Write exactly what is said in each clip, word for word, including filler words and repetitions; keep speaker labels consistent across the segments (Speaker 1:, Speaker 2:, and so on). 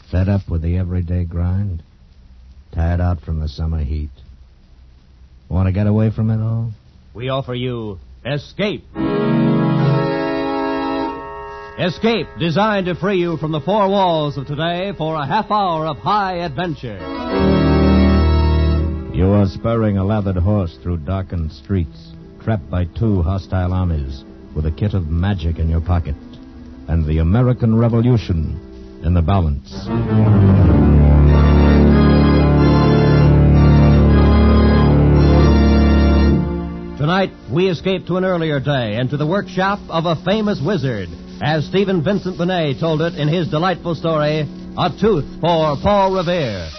Speaker 1: Fed up with the everyday grind? Tired out from the summer heat? Want to get away from it all?
Speaker 2: We offer you Escape. Escape, designed to free you from the four walls of today for a half hour of high adventure.
Speaker 1: You are spurring a lathered horse through darkened streets, trapped by two hostile armies, with a kit of magic in your pocket, and the American Revolution in the balance.
Speaker 2: Tonight, we escape to an earlier day and to the workshop of a famous wizard, as Stephen Vincent Benet told it in his delightful story, A Tooth for Paul Revere.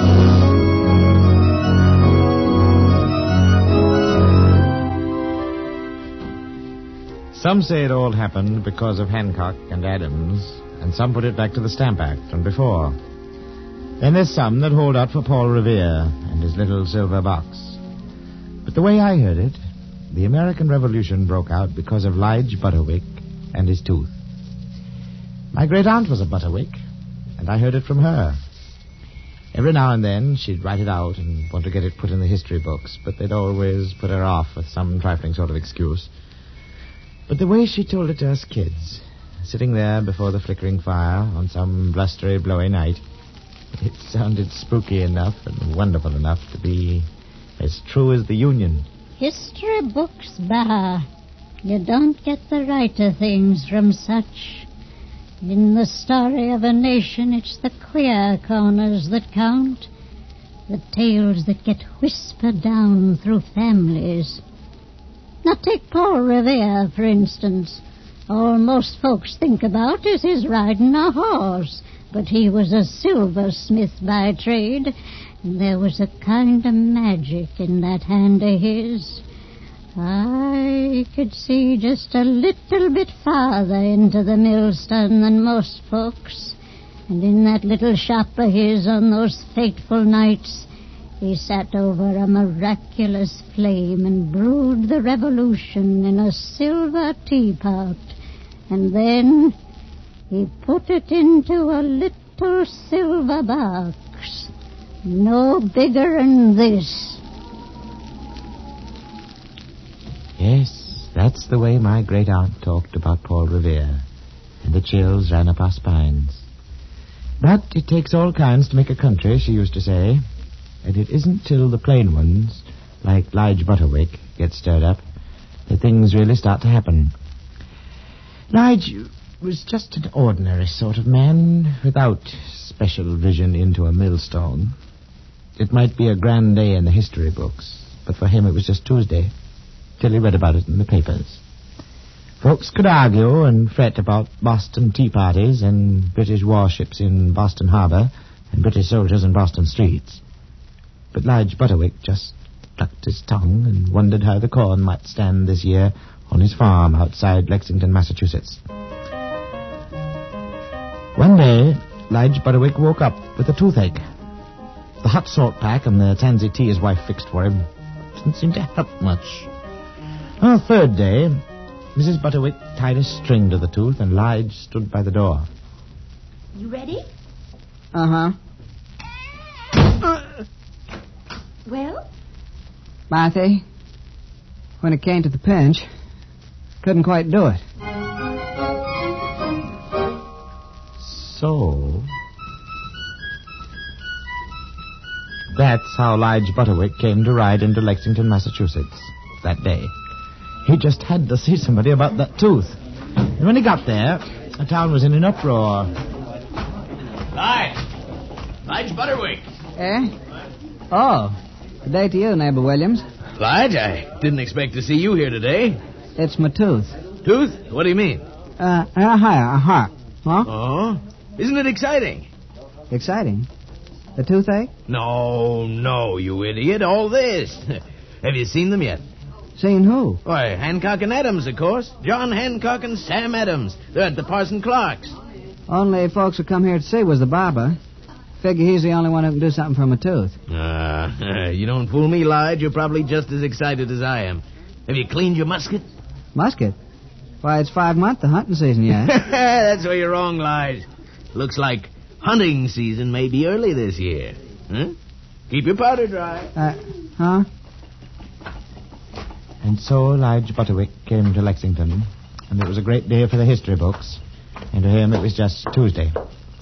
Speaker 3: Some say it all happened because of Hancock and Adams, and some put it back to the Stamp Act and before. Then there's some that hold out for Paul Revere and his little silver box. But the way I heard it, the American Revolution broke out because of Lige Butterwick and his tooth. My great-aunt was a Butterwick, and I heard it from her. Every now and then she'd write it out and want to get it put in the history books, but they'd always put her off with some trifling sort of excuse. But the way she told it to us kids, sitting there before the flickering fire on some blustery, blowy night, it sounded spooky enough and wonderful enough to be as true as the Union.
Speaker 4: History books, bah. You don't get the right of things from such. In the story of a nation, it's the queer corners that count. The tales that get whispered down through families. Now take Paul Revere, for instance. All most folks think about is his riding a horse. But he was a silversmith by trade, and there was a kind of magic in that hand of his. I could see just a little bit farther into the millstone than most folks. And in that little shop of his on those fateful nights, he sat over a miraculous flame and brewed the revolution in a silver teapot. And then he put it into a little silver box, no bigger than this.
Speaker 3: Yes, that's the way my great-aunt talked about Paul Revere, and the chills ran up our spines. But it takes all kinds to make a country, she used to say, and it isn't till the plain ones, like Lige Butterwick, get stirred up, that things really start to happen. Lige was just an ordinary sort of man, without special vision into a millstone. It might be a grand day in the history books, but for him it was just Tuesday, till he read about it in the papers. Folks could argue and fret about Boston tea parties and British warships in Boston Harbor and British soldiers in Boston streets. But Lige Butterwick just clucked his tongue and wondered how the corn might stand this year on his farm outside Lexington, Massachusetts. One day, Lige Butterwick woke up with a toothache. The hot salt pack and the tansy tea his wife fixed for him didn't seem to help much. On the third day, Missus Butterwick tied a string to the tooth, and Lige stood by the door.
Speaker 5: You ready?
Speaker 6: Uh-huh.
Speaker 5: Uh, well?
Speaker 6: Marthy, when it came to the pinch, couldn't quite do it.
Speaker 3: So, that's how Lige Butterwick came to ride into Lexington, Massachusetts that day. He just had to see somebody about that tooth. And when he got there, the town was in an uproar.
Speaker 7: Lige! Lige Butterwick!
Speaker 6: Eh? Oh, good day to you, neighbor Williams.
Speaker 7: Lige, I didn't expect to see you here today.
Speaker 6: It's my tooth.
Speaker 7: Tooth? What do you mean?
Speaker 6: Uh, uh-huh, uh-huh. Huh?
Speaker 7: Oh? Isn't it exciting?
Speaker 6: Exciting? The toothache?
Speaker 7: No, no, you idiot. All this. Have you seen them yet?
Speaker 6: Seen who?
Speaker 7: Why, Hancock and Adams, of course. John Hancock and Sam Adams. They're at the Parson Clark's.
Speaker 6: Only folks who come here to see was the barber. Figure he's the only one who can do something for my tooth.
Speaker 7: Ah, uh, you don't fool me, Lige. You're probably just as excited as I am. Have you cleaned your musket?
Speaker 6: Musket? Why, it's five months the hunting season yet.
Speaker 7: That's where you're wrong, Lige. Looks like hunting season may be early this year. Huh? Keep your powder dry.
Speaker 6: Uh, huh?
Speaker 3: And so Lige Butterwick came to Lexington, and it was a great day for the history books. And to him it was just Tuesday.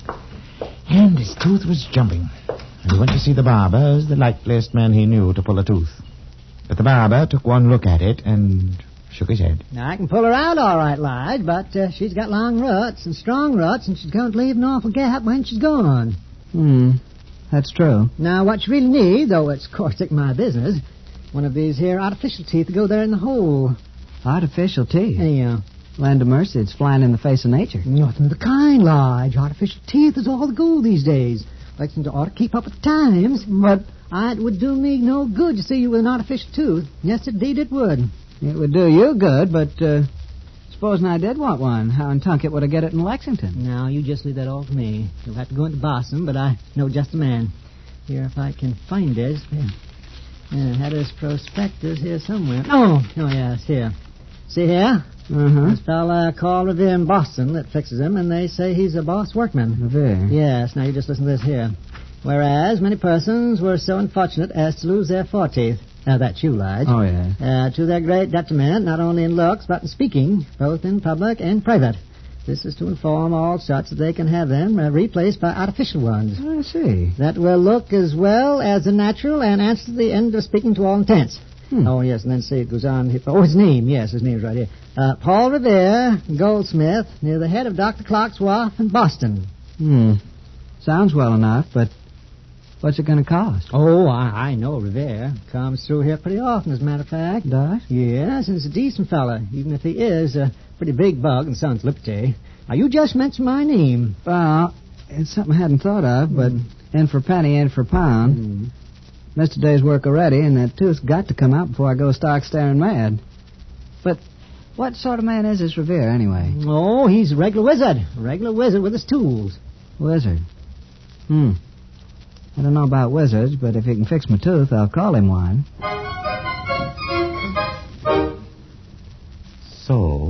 Speaker 3: And his tooth was jumping. And he went to see the barber as the likeliest man he knew to pull a tooth. But the barber took one look at it and shook his head.
Speaker 8: Now, I can pull her out all right, Lige, but uh, she's got long roots and strong roots, and she's going to leave an awful gap when she's gone.
Speaker 6: Hmm. That's true.
Speaker 8: Now, what you really need, though it's, of course, it's my business, one of these here artificial teeth to go there in the hole.
Speaker 6: Artificial teeth?
Speaker 8: Yeah.
Speaker 6: Land of mercy, it's flying in the face of nature.
Speaker 8: Nothing of the kind, Lige. Artificial teeth is all the gold these days. Lexington ought to keep up with the times. But I, it would do me no good to see you with an artificial tooth. Yes, indeed it would.
Speaker 6: It would do you good, but uh, supposing I did want one, how in Tunket would I get it in Lexington?
Speaker 8: Now, you just leave that all to me. You'll have to go into Boston, but I know just the man. Here, if I can find this. Yeah, yeah had his prospectus here somewhere. Oh, oh yeah, it's here. See here?
Speaker 6: Uh-huh.
Speaker 8: This fella called Revere in Boston that fixes him, and they say he's a boss workman.
Speaker 6: Revere?
Speaker 8: Yes, now you just listen to this here. Whereas many persons were so unfortunate as to lose their foreteeth. Now, that's you, Lige.
Speaker 6: Oh, yeah.
Speaker 8: Uh, to their great detriment, not only in looks, but in speaking, both in public and private. This is to inform all such that they can have them uh, replaced by artificial ones.
Speaker 6: I see.
Speaker 8: That will look as well as the natural and answer the end of speaking to all intents. Hmm. Oh, yes, and then see, it goes on. Oh, his name. Yes, his name's right here. Uh, Paul Revere, goldsmith, near the head of Doctor Clark's wharf in Boston.
Speaker 6: Hmm. Sounds well enough, but what's it going to cost?
Speaker 8: Oh, I, I know Revere. Comes through here pretty often, as a matter of fact.
Speaker 6: Does?
Speaker 8: Yes, and he's a decent fella, even if he is a pretty big bug and sounds liberty. Now, you just mentioned my name.
Speaker 6: Well, it's something I hadn't thought of, but mm. in for penny, in for pound. Mm. Missed a day's work already, and that tooth's got to come out before I go stark staring mad. But what sort of man is this Revere, anyway?
Speaker 8: Oh, he's a regular wizard. A regular wizard with his tools.
Speaker 6: Wizard? Hmm. I don't know about wizards, but if he can fix my tooth, I'll call him one.
Speaker 3: So,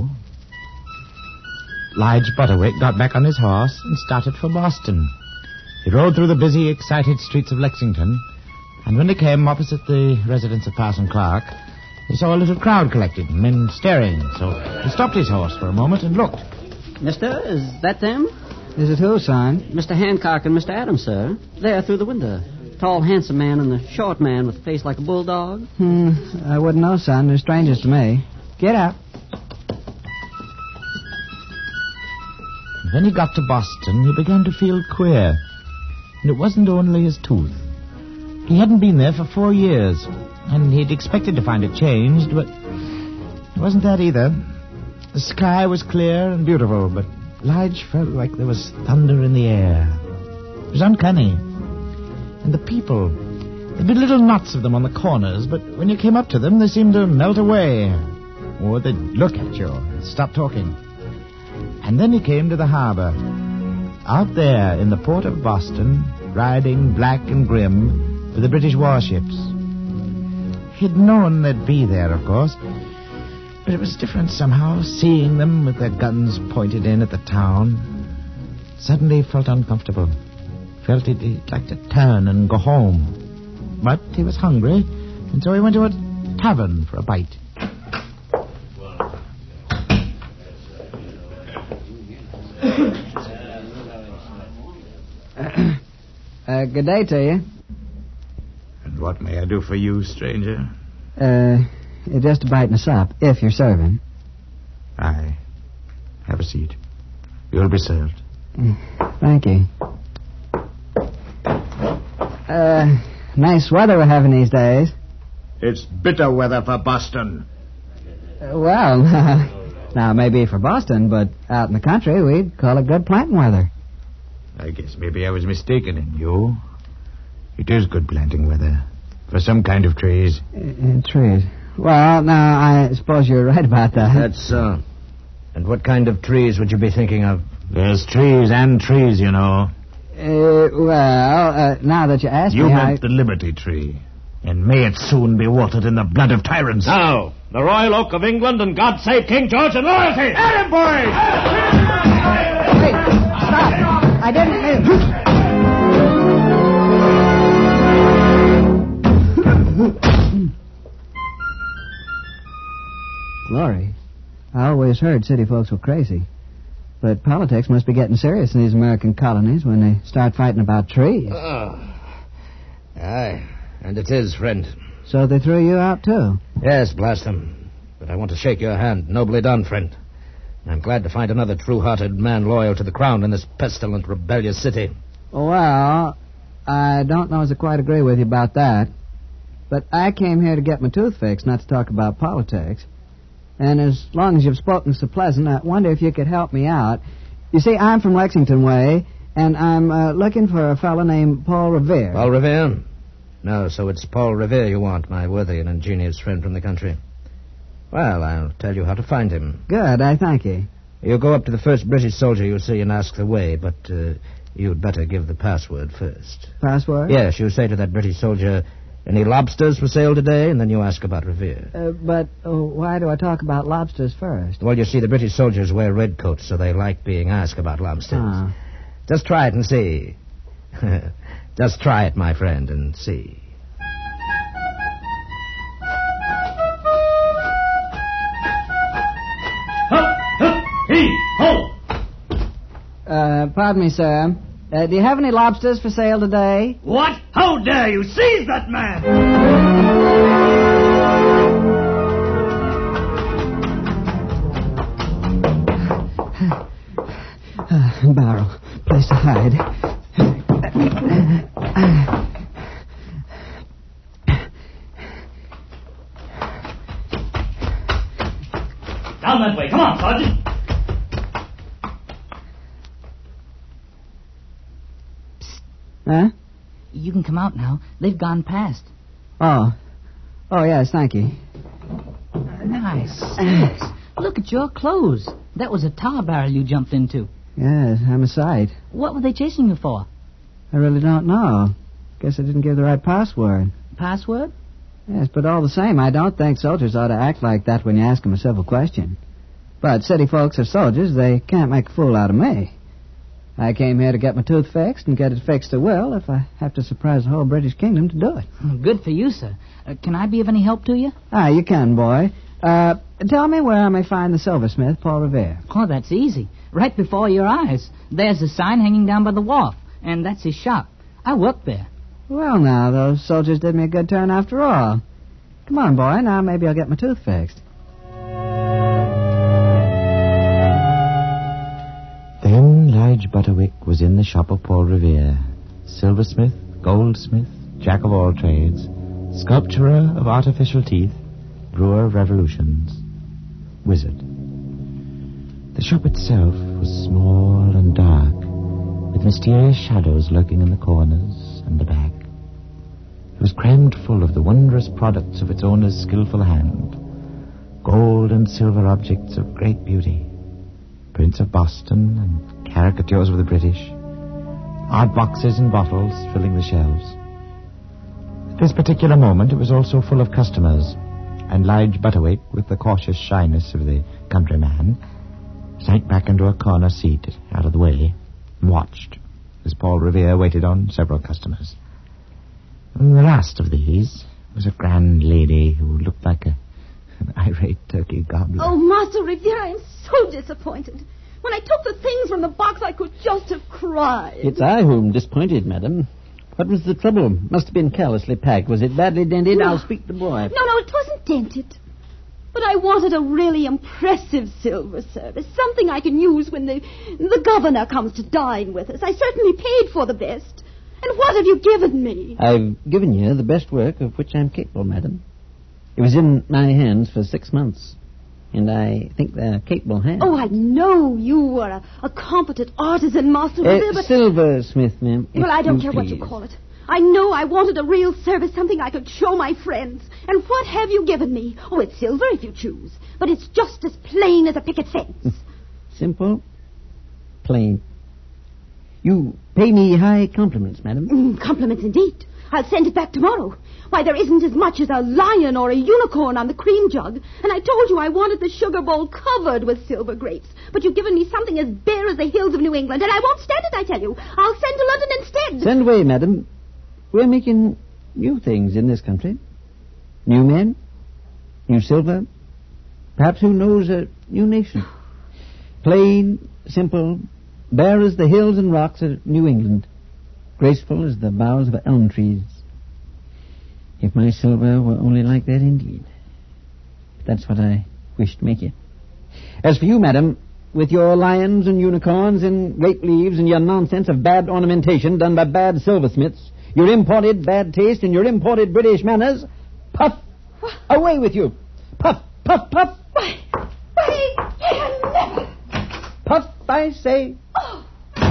Speaker 3: Lige Butterwick got back on his horse and started for Boston. He rode through the busy, excited streets of Lexington, and when he came opposite the residence of Parson Clark, he saw a little crowd collected, men staring, so he stopped his horse for a moment and looked.
Speaker 9: Mister, is that them?
Speaker 6: Is it who, son?
Speaker 9: Mister Hancock and Mister Adams, sir. There, through the window. Tall, handsome man and the short man with a face like a bulldog.
Speaker 6: Hmm, I wouldn't know, son. They're strangers to me. Get up.
Speaker 3: When he got to Boston, he began to feel queer. And it wasn't only his tooth. He hadn't been there for four years, and he'd expected to find it changed, but it wasn't that either. The sky was clear and beautiful, but Lige felt like there was thunder in the air. It was uncanny. And the people, there'd be little knots of them on the corners, but when you came up to them, they seemed to melt away. Or they'd look at you and stop talking. And then he came to the harbor. Out there in the port of Boston, riding black and grim with the British warships. He'd known they'd be there, of course, but it was different somehow, seeing them with their guns pointed in at the town. Suddenly he felt uncomfortable. Felt he'd, he'd like to turn and go home. But he was hungry, and so he went to a tavern for a bite.
Speaker 6: uh, good day to you.
Speaker 3: And what may I do for you, stranger?
Speaker 6: Uh, just a bite and a sup, if you're serving.
Speaker 3: Aye. Have a seat. You'll be served.
Speaker 6: Mm, thank you. Uh, nice weather we're having these days.
Speaker 1: It's bitter weather for Boston.
Speaker 6: Uh, well, now, maybe for Boston, but out in the country, we'd call it good planting weather.
Speaker 3: I guess maybe I was mistaken in you. It is good planting weather. For some kind of trees.
Speaker 6: Uh, trees. Well, now, I suppose you're right about that.
Speaker 1: That's so. Uh, and what kind of trees would you be thinking of?
Speaker 3: There's trees and trees, you know.
Speaker 6: Uh, well, uh, now that you ask
Speaker 3: you
Speaker 6: me,
Speaker 3: You meant
Speaker 6: I...
Speaker 3: the Liberty Tree. And may it soon be watered in the blood of tyrants.
Speaker 1: Now, the Royal Oak of England, and God save King George and loyalty! Adam, boys!
Speaker 6: Hey, stop! I didn't mean... glory. I always heard city folks were crazy. But politics must be getting serious in these American colonies when they start fighting about trees.
Speaker 7: Oh. Aye, and it is, friend.
Speaker 6: So they threw you out, too?
Speaker 7: Yes, blast them. But I want to shake your hand. Nobly done, friend. I'm glad to find another true-hearted man loyal to the crown in this pestilent, rebellious city.
Speaker 6: Well, I don't know as I quite agree with you about that. But I came here to get my tooth fixed, not to talk about politics. And as long as you've spoken so pleasant, I wonder if you could help me out. You see, I'm from Lexington way, and I'm uh, looking for a fellow named Paul Revere.
Speaker 7: Paul Revere? No, so it's Paul Revere you want, my worthy and ingenious friend from the country. Well, I'll tell you how to find him.
Speaker 6: Good, I thank you.
Speaker 7: You go up to the first British soldier you see and ask the way, but uh, you'd better give the password first.
Speaker 6: Password?
Speaker 7: Yes, you say to that British soldier, any lobsters for sale today? And then you ask about Revere.
Speaker 6: Uh, but uh, why do I talk about lobsters first?
Speaker 7: Well, you see, the British soldiers wear red coats, so they like being asked about lobsters.
Speaker 6: Ah.
Speaker 7: Just try it and see. Just try it, my friend, and see.
Speaker 6: Uh, pardon me, sir. Uh, do you have any lobsters for sale today?
Speaker 10: What? How dare you seize that man?
Speaker 6: Uh, barrel. Place to hide.
Speaker 10: Down that way. Come on, Sergeant.
Speaker 6: Huh?
Speaker 11: You can come out now. They've gone past.
Speaker 6: Oh. Oh, yes, thank you.
Speaker 11: Nice. Yes. Look at your clothes. That was a tar barrel you jumped into.
Speaker 6: Yes, I'm a sight.
Speaker 11: What were they chasing you for?
Speaker 6: I really don't know. Guess I didn't give the right password.
Speaker 11: Password?
Speaker 6: Yes, but all the same, I don't think soldiers ought to act like that when you ask them a civil question. But city folks are soldiers. They can't make a fool out of me. I came here to get my tooth fixed and get it fixed at will if I have to surprise the whole British kingdom to do it.
Speaker 11: Good for you, sir. Uh, can I be of any help to you?
Speaker 6: Ah, you can, boy. Uh, tell me where I may find the silversmith, Paul Revere.
Speaker 11: Oh, that's easy. Right before your eyes. There's a sign hanging down by the wharf, and that's his shop. I work there.
Speaker 6: Well, now, those soldiers did me a good turn after all. Come on, boy. Now maybe I'll get my tooth fixed.
Speaker 3: Then Lige Butterwick was in the shop of Paul Revere, silversmith, goldsmith, jack of all trades, sculpturer of artificial teeth, brewer of revolutions, wizard. The shop itself was small and dark, with mysterious shadows lurking in the corners and the back. It was crammed full of the wondrous products of its owner's skillful hand, gold and silver objects of great beauty, prints of Boston and caricatures of the British, art boxes and bottles filling the shelves. At this particular moment, it was also full of customers, and Lige Butterwick, with the cautious shyness of the countryman, sank back into a corner seat out of the way and watched as Paul Revere waited on several customers. And the last of these was a grand lady who looked like a an irate turkey gobbler.
Speaker 5: Oh, Master Revere, I am so disappointed. When I took the things from the box, I could just have cried.
Speaker 9: It's I who am disappointed, madam. What was the trouble? Must have been carelessly packed. Was it badly dented?
Speaker 5: No.
Speaker 9: I'll speak to the boy.
Speaker 5: No, no, it wasn't dented. But I wanted a really impressive silver service, something I can use when the, the governor comes to dine with us. I certainly paid for the best. And what have you given me?
Speaker 9: I've given you the best work of which I'm capable, madam. It was in my hands for six months, and I think they're capable hands.
Speaker 5: Oh, I know you are a, a competent artisan, Master
Speaker 9: Uh,
Speaker 5: Revere, but...
Speaker 9: silversmith, ma'am.
Speaker 5: Well, I don't care
Speaker 9: please.
Speaker 5: what you call it. I know I wanted a real service, something I could show my friends. And what have you given me? Oh, it's silver if you choose, but it's just as plain as a picket fence.
Speaker 9: Simple, plain. You pay me high compliments, madam.
Speaker 5: Mm, compliments indeed. I'll send it back tomorrow. Why, there isn't as much as a lion or a unicorn on the cream jug. And I told you I wanted the sugar bowl covered with silver grapes. But you've given me something as bare as the hills of New England, and I won't stand it, I tell you. I'll send to London instead.
Speaker 9: Send away, madam. We're making new things in this country. New men, new silver, Perhaps who knows a new nation? Plain, simple, bare as the hills and rocks of New England, graceful as the boughs of elm trees. If my silver were only like that indeed. That's what I wish to make it. As for you, madam, with your lions and unicorns and grape leaves and your nonsense of bad ornamentation done by bad silversmiths, your imported bad taste and your imported British manners, puff, what? Away with you. Puff, puff, puff.
Speaker 5: Why, why, can never.
Speaker 9: Puff, I say.
Speaker 5: Oh.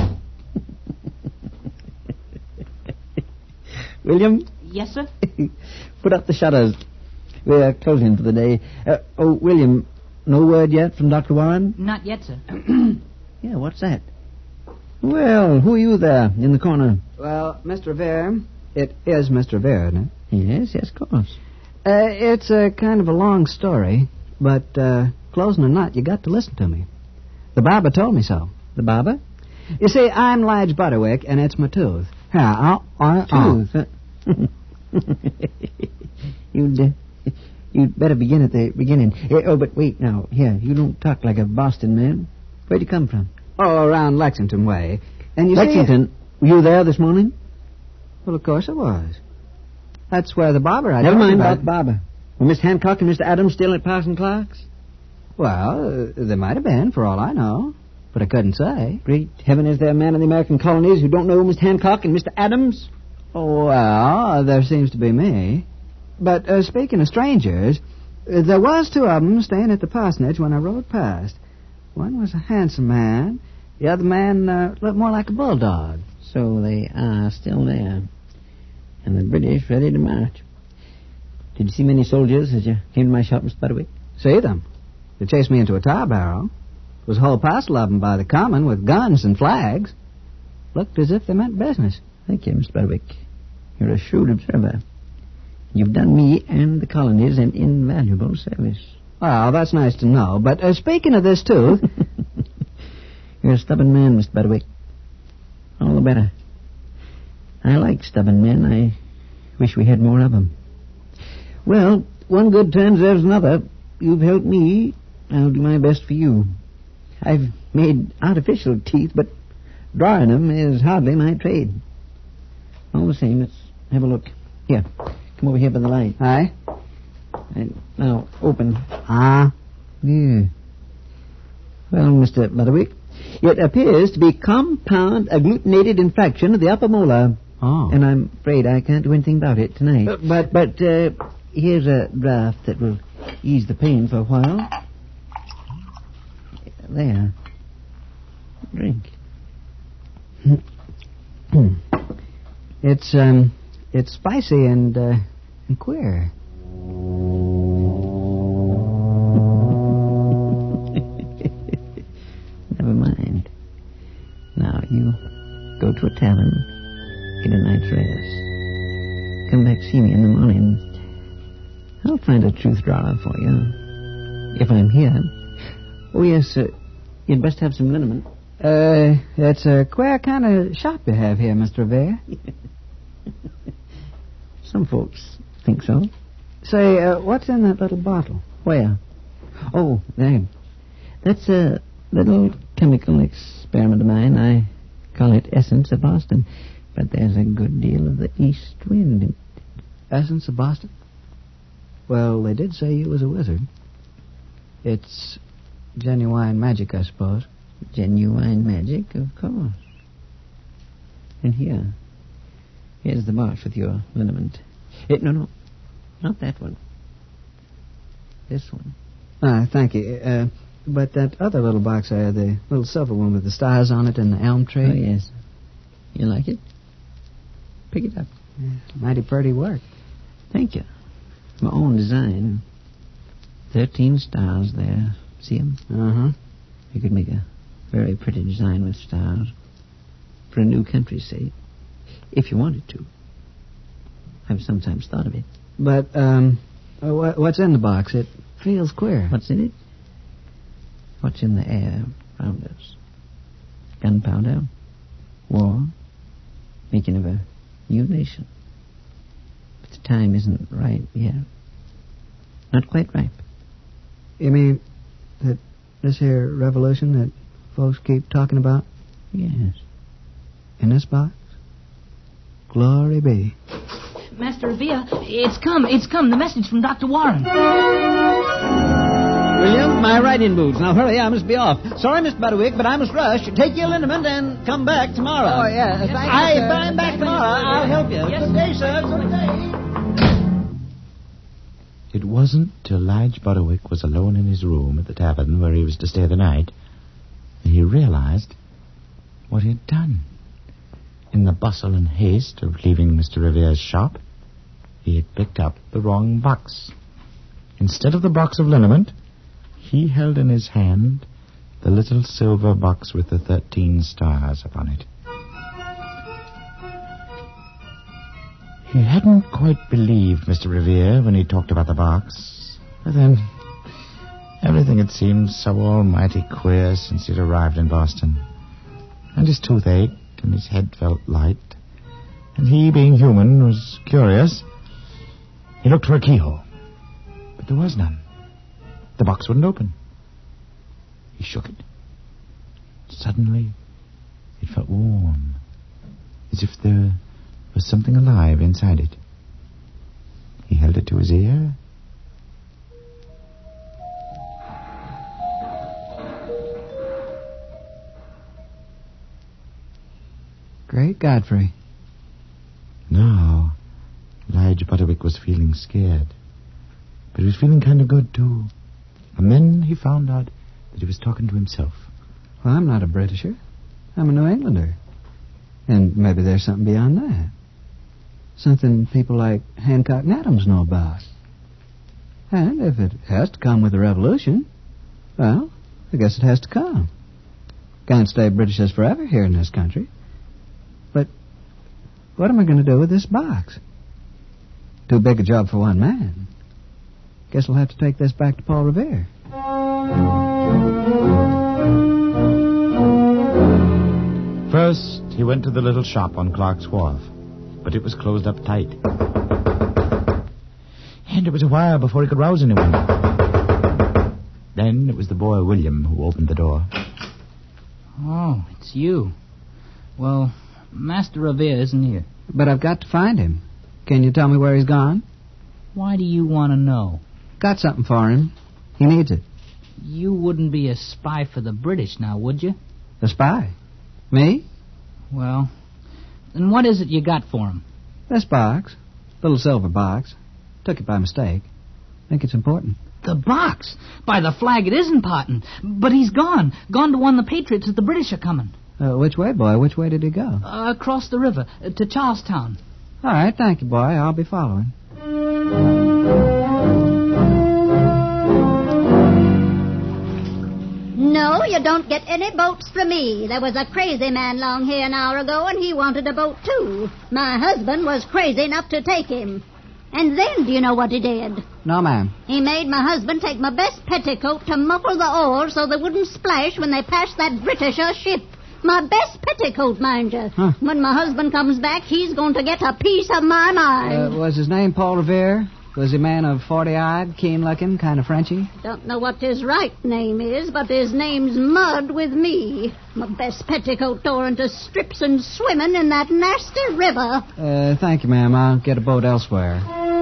Speaker 9: William?
Speaker 11: Yes, sir?
Speaker 9: Put up the shutters. We're closing for the day. Uh, oh, William, no word yet from Doctor Warren?
Speaker 11: Not yet, sir.
Speaker 9: Yeah, what's that? Well, who are you there in the corner?
Speaker 6: Well, Mister Revere, it is Mister Revere, isn't it?
Speaker 9: Yes, yes, of course.
Speaker 6: Uh, it's a kind of a long story, but uh, closing or not, you got to listen to me. The barber told me so.
Speaker 9: The barber?
Speaker 6: You see, I'm Lige Butterwick, and it's my tooth. Here, I'll... I'll
Speaker 9: tooth? you'd, uh, you'd better begin at the beginning. Uh, oh, but wait now. Here, you don't talk like a Boston man. Where'd you come from?
Speaker 6: Oh, around Lexington way. And you
Speaker 9: Lexington?
Speaker 6: See,
Speaker 9: were you there this morning?
Speaker 6: Well, of course I was. That's where the barber I
Speaker 9: Never
Speaker 6: told
Speaker 9: mind
Speaker 6: you about
Speaker 9: about barber. Were Miss Hancock and Mister Adams still at Parson Clark's?
Speaker 6: Well, uh, they might have been, for all I know. But I couldn't say.
Speaker 9: Great heaven, is there a man in the American colonies who don't know Miss Hancock and Mister Adams?
Speaker 6: Oh, well, there seems to be me. But uh, speaking of strangers, uh, there was two of them staying at the parsonage when I rode past. One was a handsome man. The other man uh, looked more like a bulldog.
Speaker 9: So they are still there. And the British ready to march. Did you see many soldiers as you came to my shop, Mister Butterwick?
Speaker 6: See them. They chased me into a tar barrel. There was a whole parcel of them by the common with guns and flags. Looked as if they meant business.
Speaker 9: Thank you, Mister Butterwick. You're a shrewd observer. You've done me and the colonies an invaluable service.
Speaker 6: Well, that's nice to know. But uh, speaking of this tooth...
Speaker 9: You're a stubborn man, Mister Butterwick. All the better. I like stubborn men. I wish we had more of them. Well, one good turn deserves another. You've helped me. I'll do my best for you. I've made artificial teeth, but drawing them is hardly my trade. All the same, let's have a look. Here, come over here by the light.
Speaker 6: Aye.
Speaker 9: And now, open.
Speaker 6: Ah.
Speaker 9: Yeah. Well, Mister Butterwick, it appears to be compound agglutinated infraction of the upper molar.
Speaker 6: Oh.
Speaker 9: And I'm afraid I can't do anything about it tonight.
Speaker 6: Uh, but
Speaker 9: but uh, here's a draft that will ease the pain for a while. There. Drink.
Speaker 6: It's, um, it's spicy and, uh, and queer.
Speaker 9: Never mind. Now, you go to a tavern, get a night's rest. Come back, see me in the morning. I'll find a truth drawer for you. If I'm here. Oh, yes, uh, you'd best have some liniment.
Speaker 6: Uh, it's a queer kind of shop you have here, Mister Revere.
Speaker 9: Some folks think so.
Speaker 6: Say, uh, what's in that little bottle?
Speaker 9: Where? Oh, there. That's a little chemical experiment of mine. I call it Essence of Boston. But there's a good deal of the east wind in it.
Speaker 6: Essence of Boston? Well, they did say you was a wizard. It's genuine magic, I suppose.
Speaker 9: Genuine magic, of course. And here. Here's the box with your liniment. It, no, no. Not that one. This one.
Speaker 6: Ah, thank you. Uh, but that other little box there, the little silver one with the stars on it and the elm tree.
Speaker 9: Oh, yes. You like it? Pick it up.
Speaker 6: Yeah, mighty pretty work.
Speaker 9: Thank you. My own design. Thirteen stars there. See them?
Speaker 6: Uh-huh.
Speaker 9: You could make a very pretty design with stars. For a new country, say. If you wanted to. I've sometimes thought of it.
Speaker 6: But, um, uh, wh- what's in the box? It feels queer.
Speaker 9: What's in it? What's in the air around us? Gunpowder, war, making of a new nation. But the time isn't right yet. Not quite ripe.
Speaker 6: You mean that this here revolution that folks keep talking about?
Speaker 9: Yes.
Speaker 6: In this box? Glory be.
Speaker 11: Master Revere, it's come, it's come. The message from Doctor Warren.
Speaker 8: William, my riding boots. Now hurry, I must be off. Sorry, Mister Butterwick, but I must rush. Take your liniment and come back tomorrow.
Speaker 6: Oh, yeah.
Speaker 8: Yes,
Speaker 6: thank
Speaker 8: I,
Speaker 6: you, sir.
Speaker 8: but I'm back tomorrow. I'll help you.
Speaker 11: Yes,
Speaker 8: Good day, sir. Good day.
Speaker 3: It wasn't till Lige Butterwick was alone in his room at the tavern where he was to stay the night that he realized what he had done. In the bustle and haste of leaving Mister Revere's shop, he had picked up the wrong box. Instead of the box of liniment, he held in his hand the little silver box with the thirteen stars upon it. He hadn't quite believed Mister Revere when he talked about the box, but then everything had seemed so almighty queer since he'd arrived in Boston. And his tooth ached, and his head felt light, and he, being human, was curious. He looked for a keyhole, but there was none. The box wouldn't open. He shook it. Suddenly, it felt warm, as if there was something alive inside it. He held it to his ear.
Speaker 6: Great Godfrey.
Speaker 3: Now, Lige Butterwick was feeling scared. But he was feeling kind of good, too. And then he found out that he was talking to himself.
Speaker 6: Well, I'm not a Britisher. I'm a New Englander. And maybe there's something beyond that. Something people like Hancock and Adams know about. And if it has to come with a revolution, well, I guess it has to come. Can't stay Britishers forever here in this country. But what am I going to do with this box? Too big a job for one man. Guess I'll have to take this back to Paul Revere.
Speaker 3: First, he went to the little shop on Clark's Wharf, but it was closed up tight. And it was a while before he could rouse anyone. Then it was the boy William who opened the door.
Speaker 11: Oh, it's you. Well, Master Revere isn't here.
Speaker 6: But I've got to find him. Can you tell me where he's gone?
Speaker 11: Why do you want to know?
Speaker 6: Got something for him. He needs it.
Speaker 11: You wouldn't be a spy for the British now, would you?
Speaker 6: A spy? Me?
Speaker 11: Well, then what is it you got for him?
Speaker 6: This box. Little silver box. Took it by mistake. Think it's important.
Speaker 11: The box? By the flag, it is important. But he's gone. Gone to warn the Patriots that the British are coming.
Speaker 6: Uh, which way, boy? Which way did he go?
Speaker 11: Uh, across the river, uh, to Charlestown.
Speaker 6: All right, thank you, boy. I'll be following.
Speaker 4: No, you don't get any boats from me. There was a crazy man long here an hour ago, and he wanted a boat, too. My husband was crazy enough to take him. And then, do you know what he did?
Speaker 6: No, ma'am.
Speaker 4: He made my husband take my best petticoat to muffle the oars so they wouldn't splash when they passed that Britisher ship. My best petticoat, mind you.
Speaker 6: Huh.
Speaker 4: When my husband comes back, he's going to get a piece of my mind.
Speaker 6: Uh, was his name Paul Revere? Was he a man of forty-eyed, keen-looking, kind of Frenchy?
Speaker 4: Don't know what his right name is, but his name's Mud with me. My best petticoat tore into strips and swimming in that nasty river.
Speaker 6: Uh, thank you, ma'am. I'll get a boat elsewhere.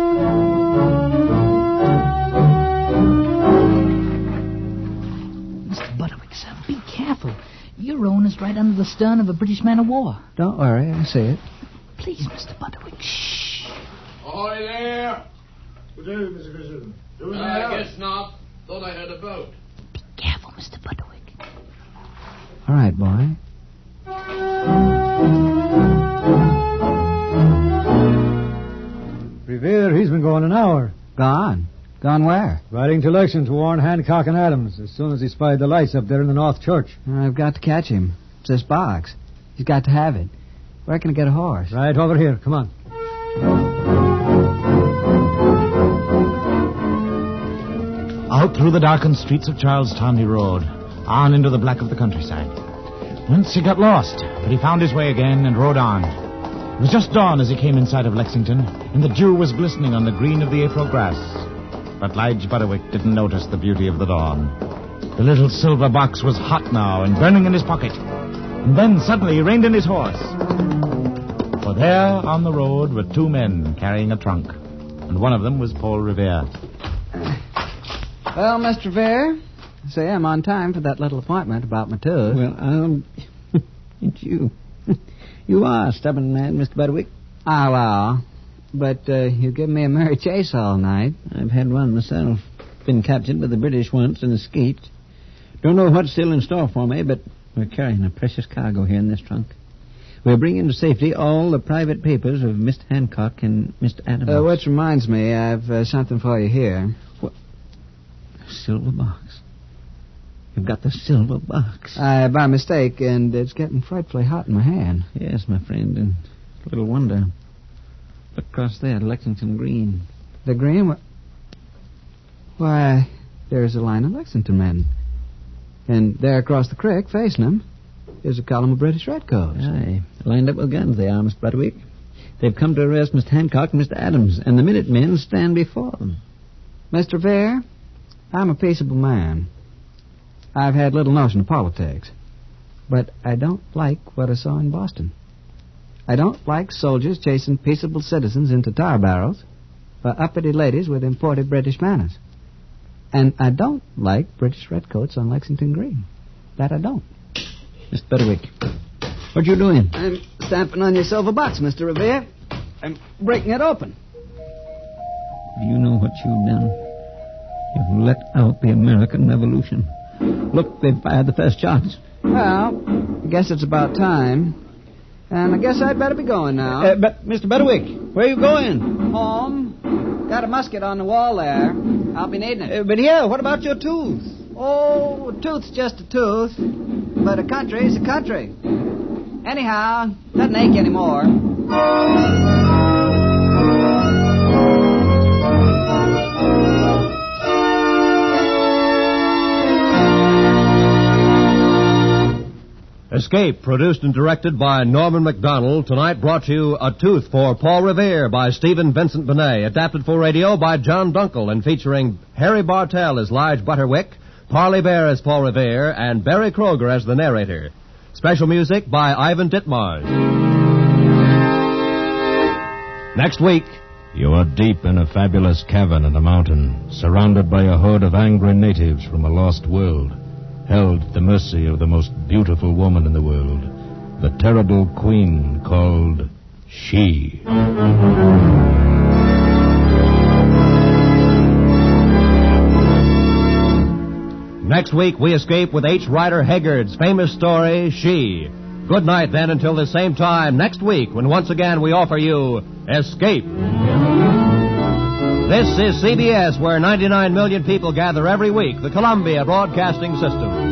Speaker 11: Mister Butterwick, sir, be careful. Your rowing is right under the stern of a British man-of-war.
Speaker 6: Don't worry, I see it.
Speaker 11: Please, Mister Butterwick, shh.
Speaker 12: Ahoy there!
Speaker 13: Good day, Mister Grissom.
Speaker 12: Uh, I guess not. Thought I heard a boat.
Speaker 11: Be careful, Mister Butterwick.
Speaker 6: All right, boy.
Speaker 13: Revere, he's been gone an hour.
Speaker 6: Gone? Gone where?
Speaker 13: Riding to Lexington to warn Hancock and Adams as soon as he spied the lights up there in the North Church.
Speaker 6: I've got to catch him. It's this box. He's got to have it. Where can I get a horse?
Speaker 13: Right over here. Come on.
Speaker 3: Out through the darkened streets of Charlestown he rode, on into the black of the countryside. Once he got lost, but he found his way again and rode on. It was just dawn as he came in sight of Lexington, and the dew was glistening on the green of the April grass. But Lige Butterwick didn't notice the beauty of the dawn. The little silver box was hot now and burning in his pocket. And then suddenly he reined in his horse. For there on the road were two men carrying a trunk. And one of them was Paul Revere.
Speaker 6: Well, Mister Revere, say I'm on time for that little appointment about my tooth.
Speaker 9: Well, um, it's you. You are a stubborn man, Mister Butterwick.
Speaker 6: Ah, well, but uh, you've given me a merry chase all night.
Speaker 9: I've had one myself. Been captured by the British once and escaped. Don't know what's still in store for me, but we're carrying a precious cargo here in this trunk. We're bringing to safety all the private papers of Mister Hancock and Mister Adams.
Speaker 6: Uh, which reminds me, I've uh, something for you here.
Speaker 9: What? A silver box. You've got the silver box.
Speaker 6: Uh, by mistake, and it's getting frightfully hot in my hand.
Speaker 9: Yes, my friend, and little wonder. Look across there, Lexington Green.
Speaker 6: The green? Wh- Why, there's a line of Lexington men. And there across the creek, facing them, is a column of British redcoats.
Speaker 9: Aye, lined up with guns they are, Mister Butterwick. They've come to arrest Mister Hancock and Mister Adams, and the Minutemen stand before them.
Speaker 6: Mister Vere, I'm a peaceable man. I've had little notion of politics. But I don't like what I saw in Boston. I don't like soldiers chasing peaceable citizens into tar barrels for uppity ladies with imported British manners. And I don't like British redcoats on Lexington Green. That I don't.
Speaker 9: Mister Butterwick, what you doing?
Speaker 6: I'm stamping on your silver box, Mister Revere. I'm breaking it open.
Speaker 9: Do you know what you've done? You've let out the American Revolution. Look, they've fired the first shots.
Speaker 6: Well, I guess it's about time. And I guess I'd better be going now.
Speaker 9: Uh, but, Mister Butterwick, where are you going?
Speaker 6: Home. Got a musket on the wall there. I'll be needing it.
Speaker 9: Uh, but here, what about your tooth?
Speaker 6: Oh, a tooth's just a tooth. But a country's a country. Anyhow, doesn't ache anymore.
Speaker 2: Escape, produced and directed by Norman MacDonald, tonight brought to you A Tooth for Paul Revere by Stephen Vincent Benet, adapted for radio by John Dunkel, and featuring Harry Bartell as Lige Butterwick, Parley Bear as Paul Revere, and Barry Kroger as the narrator. Special music by Ivan Ditmars. Next week,
Speaker 1: you are deep in a fabulous cavern in a mountain, surrounded by a horde of angry natives from a lost world, held at the mercy of the most beautiful woman in the world, the terrible queen called She.
Speaker 2: Next week, we escape with H. Rider Haggard's famous story, She. Good night, then, until the same time next week, when once again we offer you Escape. This is C B S, where ninety-nine million people gather every week, the Columbia Broadcasting System.